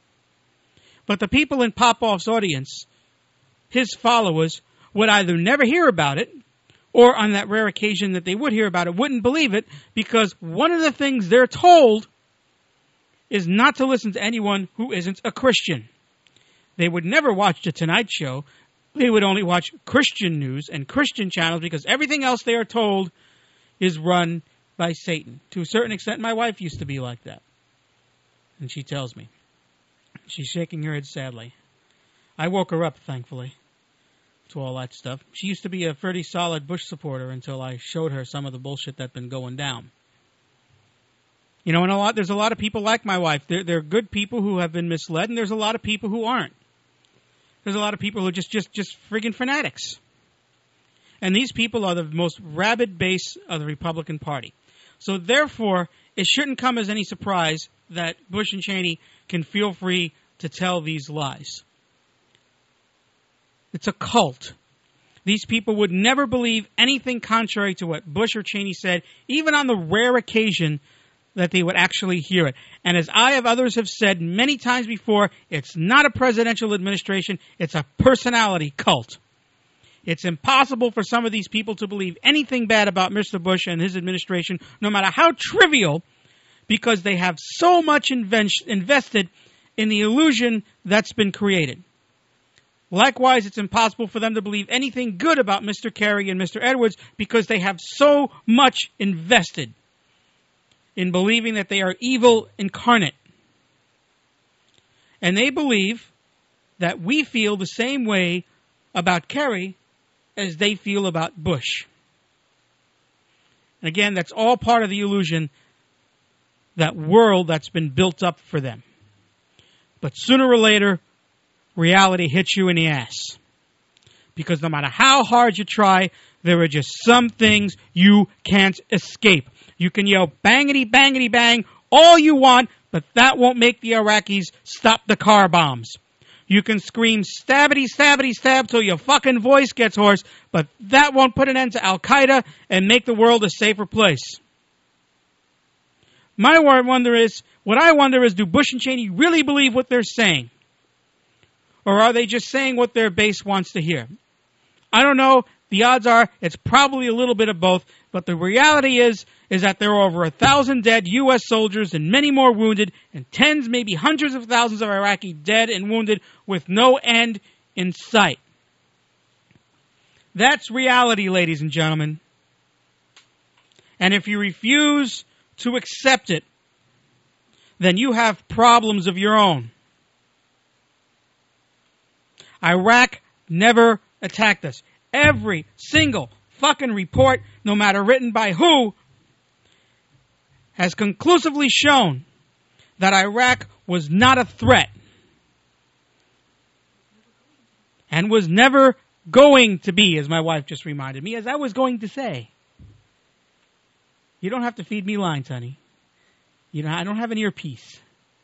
But the people in Popoff's audience, his followers, would either never hear about it, or on that rare occasion that they would hear about it, wouldn't believe it, because one of the things they're told is not to listen to anyone who isn't a Christian. They would never watch The Tonight Show. They would only watch Christian news and Christian channels, because everything else they are told is run by Satan. To a certain extent, my wife used to be like that. And she tells me. She's shaking her head sadly. I woke her up, thankfully, to all that stuff. She used to be a pretty solid Bush supporter until I showed her some of the bullshit that's been going down. You know, and a lot, there's a lot of people like my wife. They're, they're good people who have been misled, and there's a lot of people who aren't. There's a lot of people who are just, just, just friggin' fanatics. And these people are the most rabid base of the Republican Party. So therefore, it shouldn't come as any surprise that Bush and Cheney can feel free to tell these lies. It's a cult. These people would never believe anything contrary to what Bush or Cheney said, even on the rare occasion that they would actually hear it. And as I and others have said many times before, it's not a presidential administration, it's a personality cult. It's impossible for some of these people to believe anything bad about Mister Bush and his administration, no matter how trivial, because they have so much invest- invested in the illusion that's been created. Likewise, it's impossible for them to believe anything good about Mister Kerry and Mister Edwards, because they have so much invested in believing that they are evil incarnate. And they believe that we feel the same way about Kerry as they feel about Bush. And again, that's all part of the illusion, that world that's been built up for them. But sooner or later, reality hits you in the ass. Because no matter how hard you try, there are just some things you can't escape. You can yell bangity, bangity, bang all you want, but that won't make the Iraqis stop the car bombs. You can scream stabbity, stabbity, stab till your fucking voice gets hoarse, but that won't put an end to Al-Qaeda and make the world a safer place. My wonder is, what I wonder is, do Bush and Cheney really believe what they're saying? Or are they just saying what their base wants to hear? I don't know. The odds are it's probably a little bit of both, but the reality is is that there are over a thousand dead U S soldiers and many more wounded, and tens, maybe hundreds of thousands of Iraqi dead and wounded with no end in sight. That's reality, ladies and gentlemen. And if you refuse to accept it, then you have problems of your own. Iraq never attacked us. Every single fucking report, no matter written by who, has conclusively shown that Iraq was not a threat and was never going to be, as my wife just reminded me, as I was going to say. You don't have to feed me lines, honey. You know, I don't have an earpiece.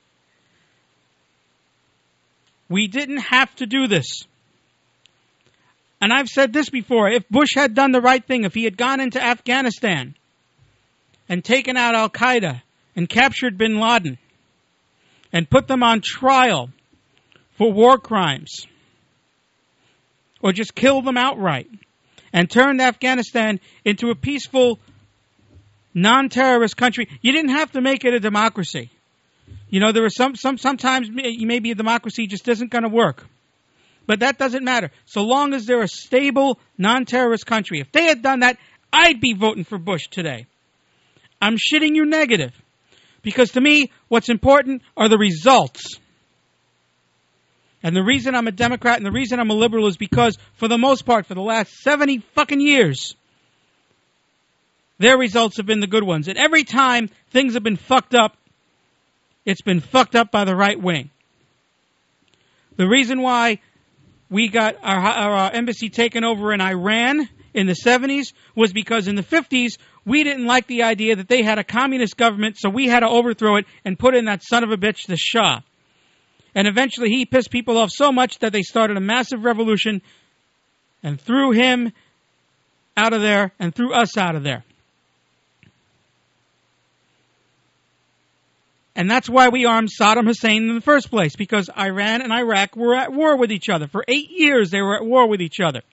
We didn't have to do this. And I've said this before. If Bush had done the right thing, if he had gone into Afghanistan and taken out Al-Qaeda and captured bin Laden and put them on trial for war crimes, or just killed them outright and turned Afghanistan into a peaceful, non-terrorist country, you didn't have to make it a democracy. You know, there are some, some sometimes maybe a democracy just isn't going to work. But that doesn't matter. So long as they're a stable, non-terrorist country. If they had done that, I'd be voting for Bush today. I'm shitting you negative. Because to me, what's important are the results. And the reason I'm a Democrat and the reason I'm a liberal is because, for the most part, for the last seventy fucking years, their results have been the good ones. And every time things have been fucked up, it's been fucked up by the right wing. The reason why we got our, our, our embassy taken over in Iran in the seventies was because in the fifties, we didn't like the idea that they had a communist government, so we had to overthrow it and put in that son of a bitch, the Shah. And eventually he pissed people off so much that they started a massive revolution and threw him out of there and threw us out of there. And that's why we armed Saddam Hussein in the first place, because Iran and Iraq were at war with each other. For eight years they were at war with each other.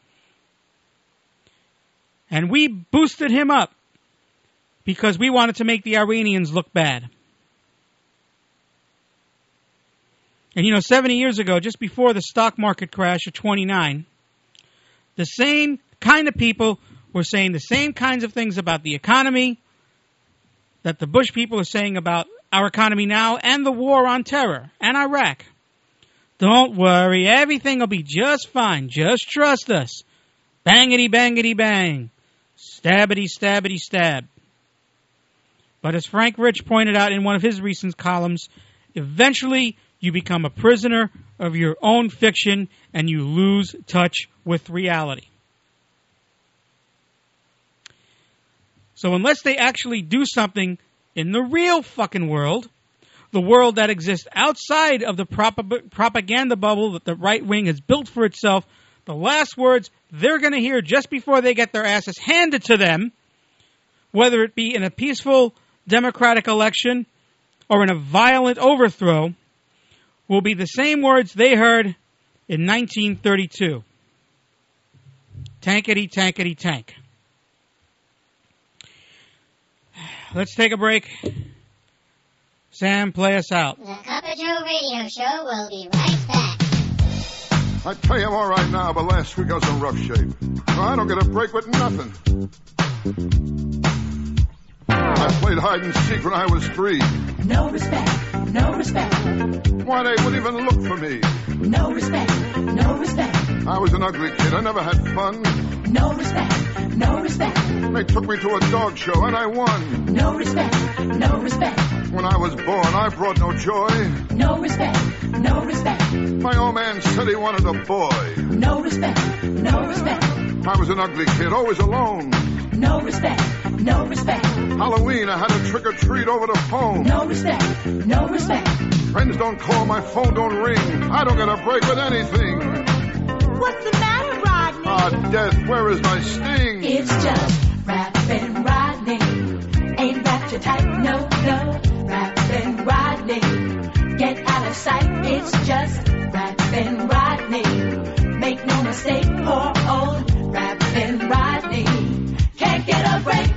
And we boosted him up because we wanted to make the Iranians look bad. And you know, seventy years ago, just before the stock market crash of twenty-nine, the same kind of people were saying the same kinds of things about the economy that the Bush people are saying about our economy now and the war on terror and Iraq. Don't worry, everything will be just fine. Just trust us. Bangity, bangity, bang. Stabbity, stabbity, stab. But as Frank Rich pointed out in one of his recent columns, eventually you become a prisoner of your own fiction and you lose touch with reality. So unless they actually do something in the real fucking world, the world that exists outside of the prop- propaganda bubble that the right wing has built for itself, the last words they're going to hear just before they get their asses handed to them, whether it be in a peaceful democratic election or in a violent overthrow, will be the same words they heard in nineteen thirty-two. Tankety, tankety, tank. Let's take a break. Sam, play us out.
The Cup of Joe radio show will be right back.
I tell you I'm all right now, but last week I was in rough shape. I don't get a break with nothing. I played hide and seek when I was three.
No respect, no respect.
Why, they wouldn't even look for me.
No respect, no respect.
I was an ugly kid. I never had fun.
No respect, no respect.
They took me to a dog show and I won.
No respect, no respect.
When I was born, I brought no joy.
No respect, no respect.
My old man said he wanted a boy.
No respect, no respect.
I was an ugly kid, always alone.
No respect, no respect.
Halloween, I had a trick-or-treat over the phone.
No respect, no respect.
Friends don't call, my phone don't ring. I don't get a break with anything.
What's the matter, Rodney?
Ah, death, where is my sting?
It's just rapping Rodney. Ain't wrapped you tight, no, no. Rapping Rodney. Get out of sight, it's just rapping Rodney. Make no mistake, poor old rapping Rodney. Can't get a break.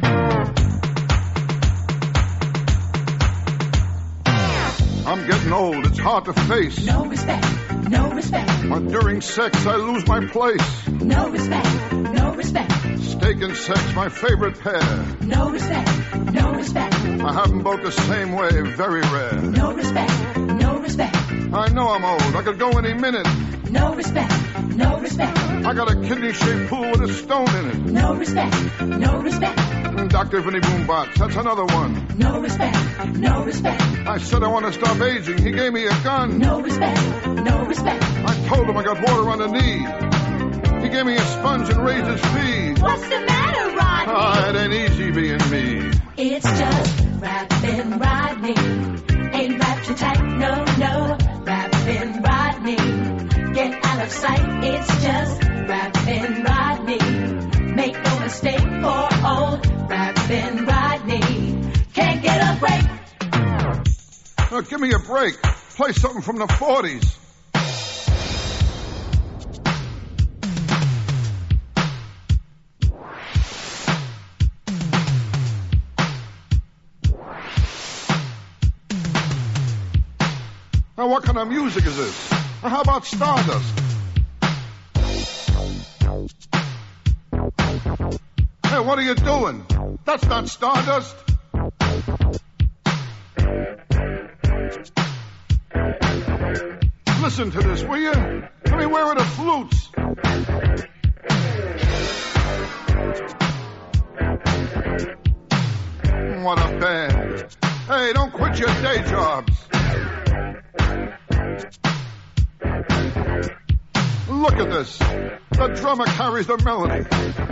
I'm getting old, it's hard to face.
No respect, no respect.
But during sex, I lose my place.
No respect, no respect.
Steak and sex, my favorite pair.
No respect, no respect.
I have them both the same way, very rare.
No respect, no respect.
I know I'm old, I could go any minute.
No respect, no respect.
I got a kidney-shaped pool with a stone in it.
No respect, no respect.
Doctor Vinny Boombox, that's another one.
No respect, no respect.
I said I want to stop aging, he gave me a gun.
No respect, no respect.
I told him I got water on the knee. He gave me a sponge and raised his fee.
What's the matter, Rodney?
Ah, it ain't easy being me.
It's just rapping Rodney. Ain't wrapped you tight, no, no. Rapping Rodney. Get out of sight, it's just rapping Rodney. Make no mistake, for old rapping Rodney. Can't get a break.
Uh, give me a break. Play something from the forties. Now, what kind of music is this? Now, how about Stardust? Hey, what are you doing? That's not Stardust. Listen to this, will you? I mean, where are the flutes? What a band. Hey, don't quit your day jobs. Look at this. The drummer carries the melody.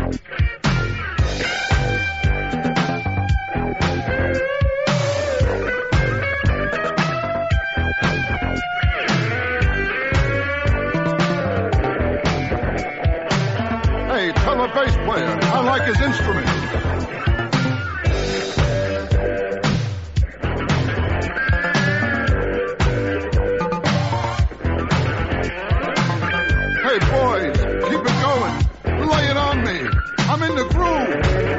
Hey, tell the bass player, I like his instrument. Hey, boys, keep it going. Lay it on me. I'm in the groove.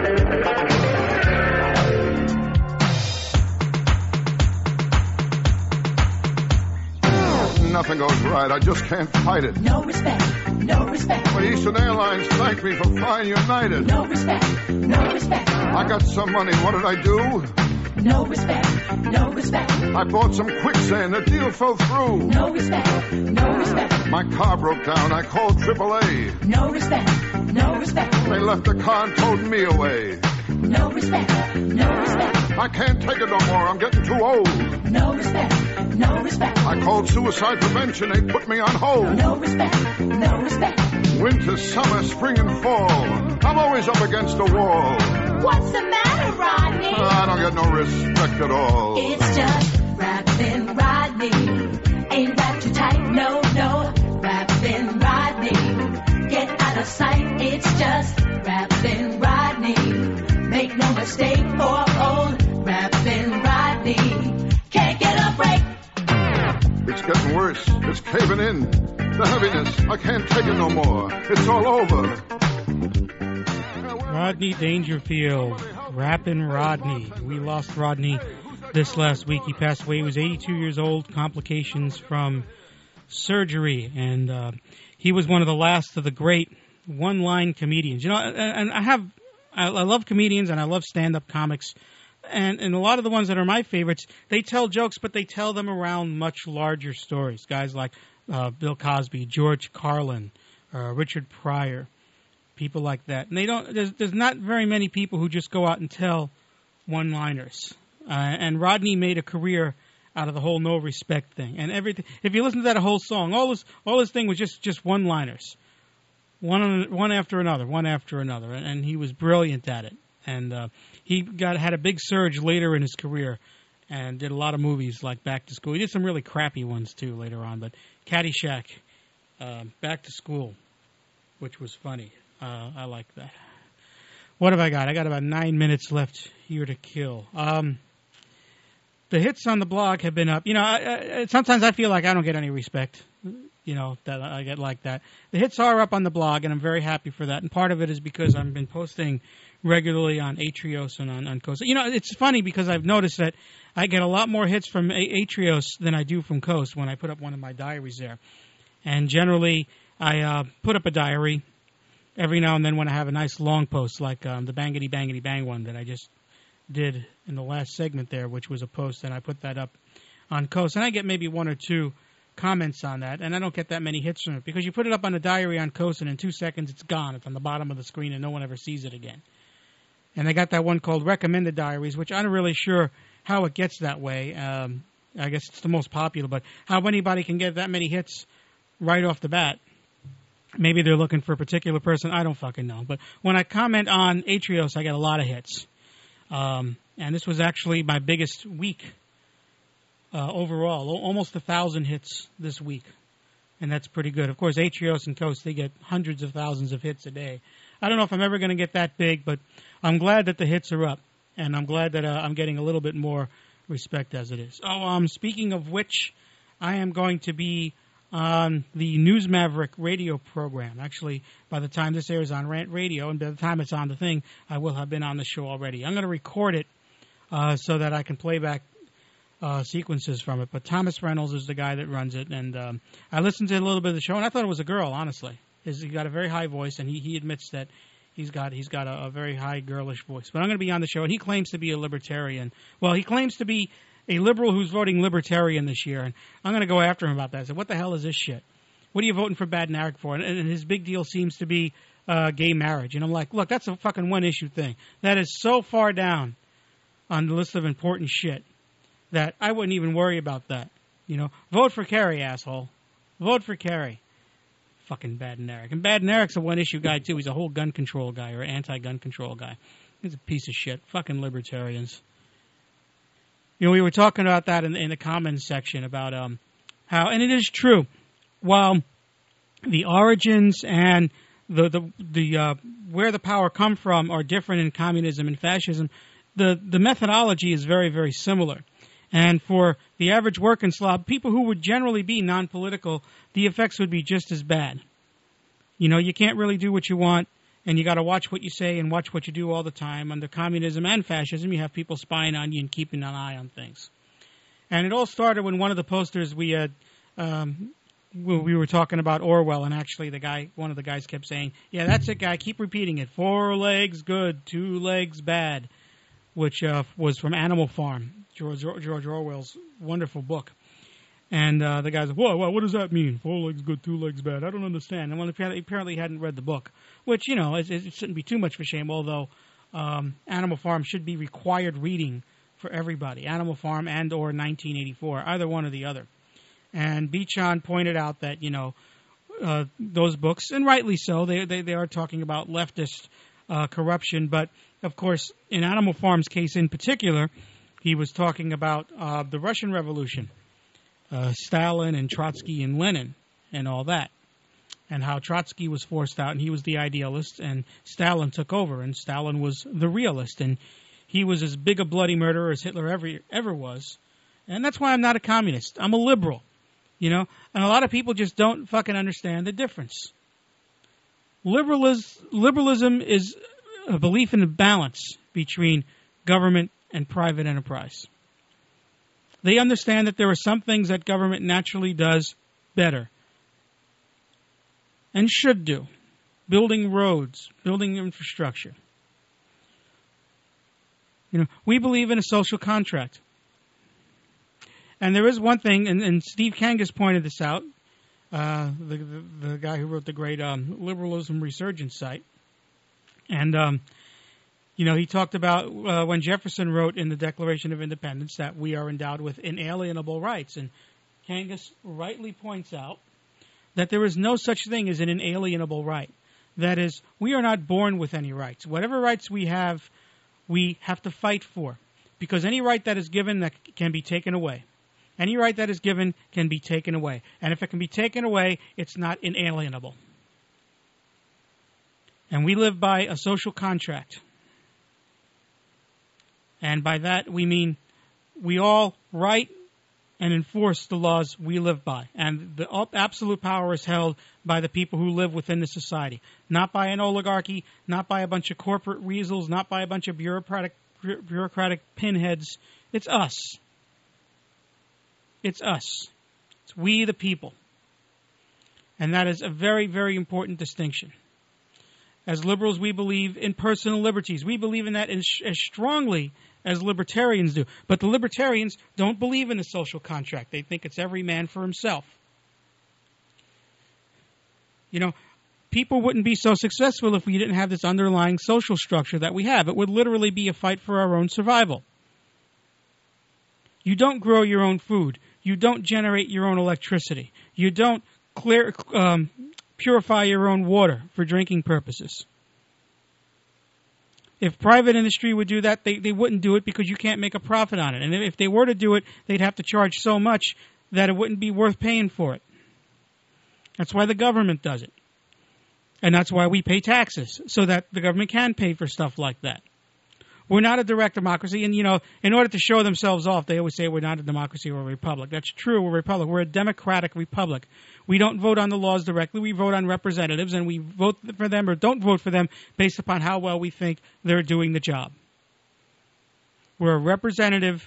Nothing goes right. I just can't fight it.
No respect, no respect.
When Eastern Airlines thanked me for flying United.
No respect, no respect.
I got some money. What did I do?
No respect, no respect.
I bought some quicksand. The deal fell through.
No respect, no respect.
My car broke down. I called triple A.
No respect, no respect.
They left the car and towed me away.
No respect, no respect.
I can't take it no more. I'm getting too old.
No respect, no respect.
I called suicide prevention. They put me on hold.
No respect, no respect.
Winter, summer, spring, and fall. I'm always up against the wall.
What's the matter, Rodney?
I don't get no respect at all.
It's just rapping Rodney. Ain't wrapped too tight, no, no. Rapping Rodney. Get out of sight, it's just rapping Rodney. Make no mistake, for old rapping Rodney. Can't get a break.
It's getting worse. It's caving in. The heaviness. I can't take it no more. It's all over.
Rodney Dangerfield, Rappin' Rodney. We lost Rodney this last week. He passed away. He was eighty-two years old, complications from surgery, and uh, he was one of the last of the great one-line comedians. You know, and I have, I love comedians and I love stand-up comics, and, and a lot of the ones that are my favorites, they tell jokes, but they tell them around much larger stories. Guys like uh, Bill Cosby, George Carlin, uh, Richard Pryor. People like that. And they don't, there's, there's not very many people who just go out and tell one-liners. Uh, and Rodney made a career out of the whole no respect thing. And everything. If you listen to that whole song, all this all this thing was just, just one-liners. One one after another, one after another. And, and he was brilliant at it. And uh, he got had a big surge later in his career and did a lot of movies like Back to School. He did some really crappy ones, too, later on. But Caddyshack, uh, Back to School, which was funny. Uh, I like that. What have I got? I got about nine minutes left here to kill. Um, the hits on the blog have been up. You know, I, I, sometimes I feel like I don't get any respect, you know, that I get like that. The hits are up on the blog, and I'm very happy for that. And part of it is because I've been posting regularly on Atrios and on, on Coast. You know, it's funny because I've noticed that I get a lot more hits from a- Atrios than I do from Coast when I put up one of my diaries there. And generally, I uh, put up a diary every now and then when I have a nice long post, like um, the Bangity Bangity Bang one that I just did in the last segment there, which was a post, and I put that up on Coast. And I get maybe one or two comments on that, and I don't get that many hits from it, because you put it up on a diary on Coast, and in two seconds it's gone. It's on the bottom of the screen, and no one ever sees it again. And I got that one called Recommended Diaries, which I'm not really sure how it gets that way. Um, I guess it's the most popular, but how anybody can get that many hits right off the bat. Maybe they're looking for a particular person. I don't fucking know. But when I comment on Atrios, I get a lot of hits. Um, and this was actually my biggest week uh, overall. O- almost a thousand hits this week. And that's pretty good. Of course, Atrios and Coast, they get hundreds of thousands of hits a day. I don't know if I'm ever going to get that big, but I'm glad that the hits are up. And I'm glad that uh, I'm getting a little bit more respect as it is. Oh, um, speaking of which, I am going to be on the News Maverick radio program. Actually, by the time this airs on Rant Radio, and by the time it's on the thing, I will have been on the show already. I'm going to record it uh, so that I can play back uh, sequences from it. But Thomas Reynolds is the guy that runs it, and um, I listened to a little bit of the show, and I thought it was a girl, honestly. He's got a very high voice, and he, he admits that he's got he's got a, a very high girlish voice. But I'm going to be on the show, and he claims to be a libertarian. Well, he claims to be a liberal who's voting libertarian this year, and I'm going to go after him about that. I said, what the hell is this shit? What are you voting for Badnarik for? And, and his big deal seems to be uh, gay marriage. And I'm like, look, that's a fucking one-issue thing. That is so far down on the list of important shit that I wouldn't even worry about that. You know, vote for Kerry, asshole. Vote for Kerry. Fucking Badnarik. And Badnarik's a one-issue guy, too. He's a whole gun control guy or anti-gun control guy. He's a piece of shit. Fucking libertarians. You know, we were talking about that in, in the comments section about um, how, and it is true, while the origins and the the, the uh, where the power come from are different in communism and fascism, the, the methodology is very, very similar. And for the average working slob, people who would generally be non-political, the effects would be just as bad. You know, you can't really do what you want, and you got to watch what you say and watch what you do all the time. Under communism and fascism, you have people spying on you and keeping an eye on things. And it all started when one of the posters we had, um, we were talking about Orwell, and actually the guy, one of the guys kept saying, yeah, that's it, guy, keep repeating it. Four legs good, two legs bad, which uh, was from Animal Farm, George, George Orwell's wonderful book. And uh, the guy's like, whoa, whoa, what does that mean? Four legs good, two legs bad. I don't understand. And well, apparently, apparently he hadn't read the book, which, you know, it, it shouldn't be too much of a shame, although um, Animal Farm should be required reading for everybody. Animal Farm and or nineteen eighty-four, either one or the other. And Bichon pointed out that, you know, uh, those books, and rightly so, they, they, they are talking about leftist uh, corruption. But, of course, in Animal Farm's case in particular, he was talking about uh, the Russian Revolution. Uh, Stalin and Trotsky and Lenin and all that, and how Trotsky was forced out and he was the idealist and Stalin took over and Stalin was the realist and he was as big a bloody murderer as Hitler ever ever was. And that's why I'm not a communist. I'm a liberal, you know, and a lot of people just don't fucking understand the difference. Liberalism, liberalism is a belief in a balance between government and private enterprise. They understand that there are some things that government naturally does better and should do. Building roads, building infrastructure. You know, we believe in a social contract. And there is one thing, and, and Steve Kangas pointed this out, uh, the, the the guy who wrote the great um, liberalism resurgence site. And um, You know, he talked about uh, when Jefferson wrote in the Declaration of Independence that we are endowed with inalienable rights. And Kangas rightly points out that there is no such thing as an inalienable right. That is, we are not born with any rights. Whatever rights we have, we have to fight for. Because any right that is given that can be taken away. Any right that is given can be taken away. And if it can be taken away, it's not inalienable. And we live by a social contract. And by that we mean we all write and enforce the laws we live by. And the absolute power is held by the people who live within the society. Not by an oligarchy, not by a bunch of corporate weasels, not by a bunch of bureaucratic bureaucratic pinheads. It's us. It's us. It's we the people. And that is a very, very important distinction. As liberals, we believe in personal liberties. We believe in that as, as strongly as libertarians do. But the libertarians don't believe in the social contract. They think it's every man for himself. You know, people wouldn't be so successful if we didn't have this underlying social structure that we have. It would literally be a fight for our own survival. You don't grow your own food. You don't generate your own electricity. You don't clear, um, purify your own water for drinking purposes. If private industry would do that, they, they wouldn't do it because you can't make a profit on it. And if they were to do it, they'd have to charge so much that it wouldn't be worth paying for it. That's why the government does it. And that's why we pay taxes, so that the government can pay for stuff like that. We're not a direct democracy, and, you know, in order to show themselves off, they always say we're not a democracy or a republic. That's true, we're a republic. We're a democratic republic. We don't vote on the laws directly. We vote on representatives, and we vote for them or don't vote for them based upon how well we think they're doing the job. We're a representative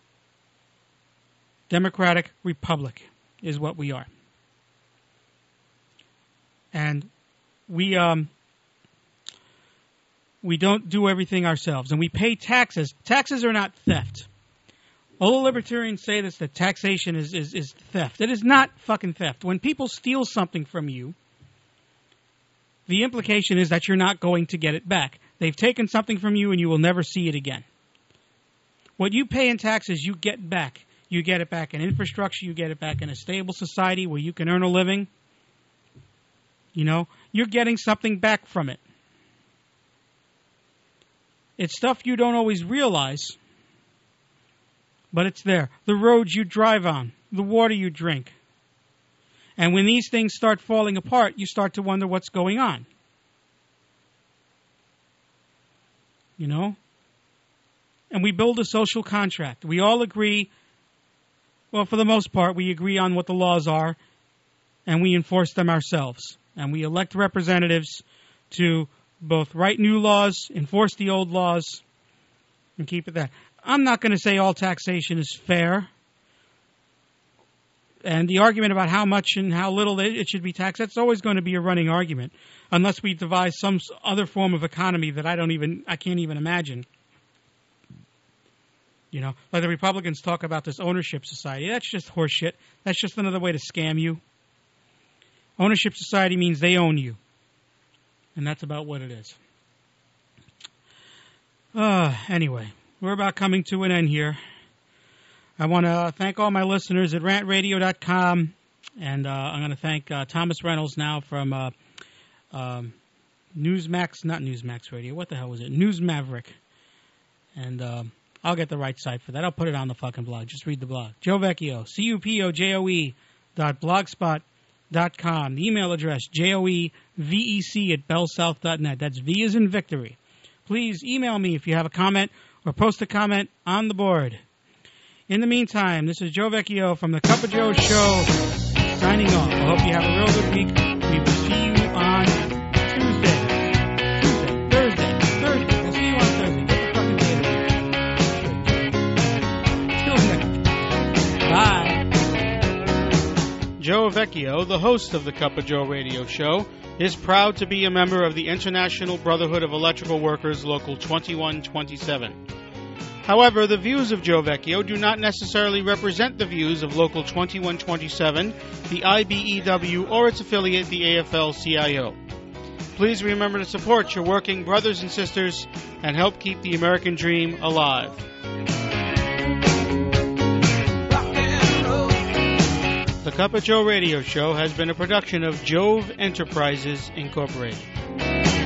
democratic republic is what we are. And we um we don't do everything ourselves, and we pay taxes. Taxes are not theft. All the libertarians say this, that taxation is, is, is theft. It is not fucking theft. When people steal something from you, the implication is that you're not going to get it back. They've taken something from you and you will never see it again. What you pay in taxes, you get back. You get it back in infrastructure, you get it back in a stable society where you can earn a living. You know, you're getting something back from it. It's stuff you don't always realize, but it's there. The roads you drive on, the water you drink. And when these things start falling apart, you start to wonder what's going on. You know? And we build a social contract. We all agree, well, for the most part, we agree on what the laws are, and we enforce them ourselves. And we elect representatives to both write new laws, enforce the old laws, and keep it that. I'm not going to say all taxation is fair. And the argument about how much and how little it should be taxed, that's always going to be a running argument, unless we devise some other form of economy that I don't even, I can't even imagine. You know, like the Republicans talk about this ownership society. That's just horseshit. That's just another way to scam you. Ownership society means they own you. And that's about what it is. Uh, anyway, we're about coming to an end here. I want to thank all my listeners at rant radio dot com. And uh, I'm going to thank uh, Thomas Reynolds now from uh, um, Newsmax, not Newsmax Radio. What the hell was it? News Maverick. And um, I'll get the right site for that. I'll put it on the fucking blog. Just read the blog. Joe Vecchio, C U P O J O E dot blogspot dot com. The email address, J O E V E C at bell south dot net. That's V as in victory. Please email me if you have a comment or post a comment on the board. In the meantime, this is Joe Vecchio from the Cup of Joe Show signing off. I hope you have a real good week. We will see you on Tuesday. Tuesday. Thursday. Thursday. We'll see you on Thursday. Get the fucking data. Till next. Bye. Joe Vecchio, the host of the Cup of Joe radio show, is proud to be a member of the International Brotherhood of Electrical Workers Local twenty-one twenty-seven. However, the views of Joe Vecchio do not necessarily represent the views of Local twenty-one twenty-seven, the I B E W, or its affiliate, the A F L C I O. please remember to support your working brothers and sisters and help keep the American dream alive. The Cup of Joe radio show has been a production of Jove Enterprises, Incorporated.